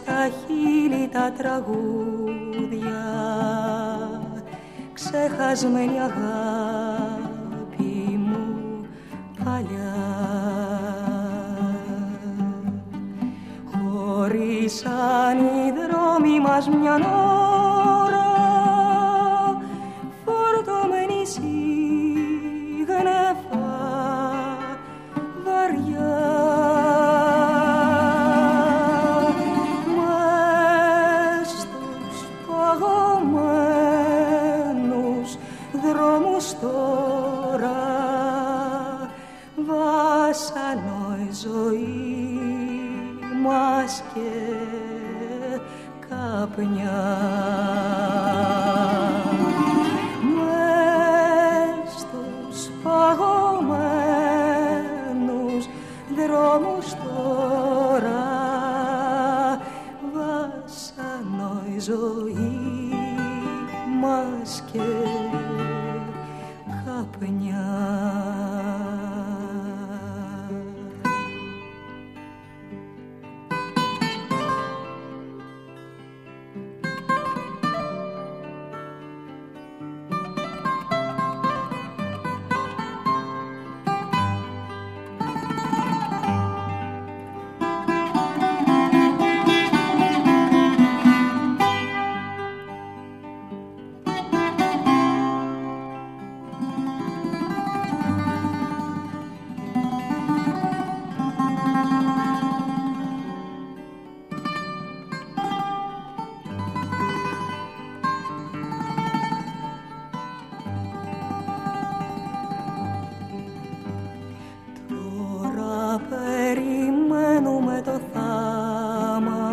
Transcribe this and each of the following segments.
στα χείλη τα τραγούδια, ξεχασμένη αγάπη μου παλιά. Χωρίσαν οι δρόμοι μας μια ώρα, φορτωμένοι σίγνεφα βαριά. Μες στους παγωμένους δρόμους τώρα βάσανο η ζωή μας και καπνιά. Μες στους παγωμένους δρόμους τώρα βάσανο η ζωή μας και καπνιά. Περιμένουμε το θάμα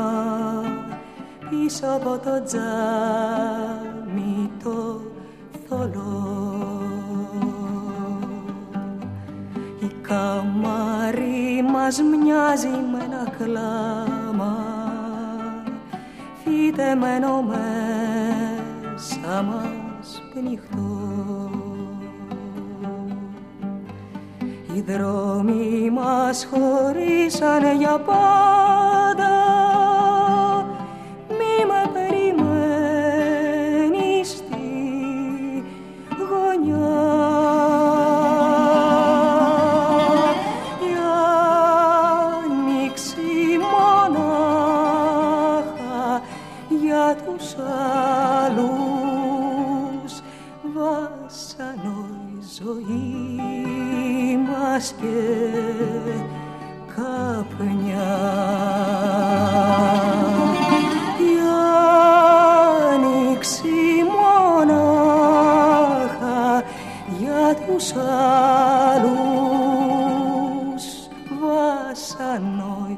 πίσω από το τζάμι το θολό. Η καμάρι μας μοιάζει με ένα κλάμα φυτεμένο μέσα μας πνιχτό. Οι δρόμοι μας χωρίσανε για πάντα, μη με περιμένεις στη γωνιά. Η άνοιξη μονάχα για τους άλλους βάσανο η ζωή μας και καπνιά. Η άνοιξη μονάχα για τους άλλους βάσανο η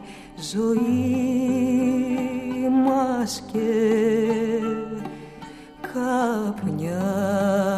ζωή μας και καπνιά.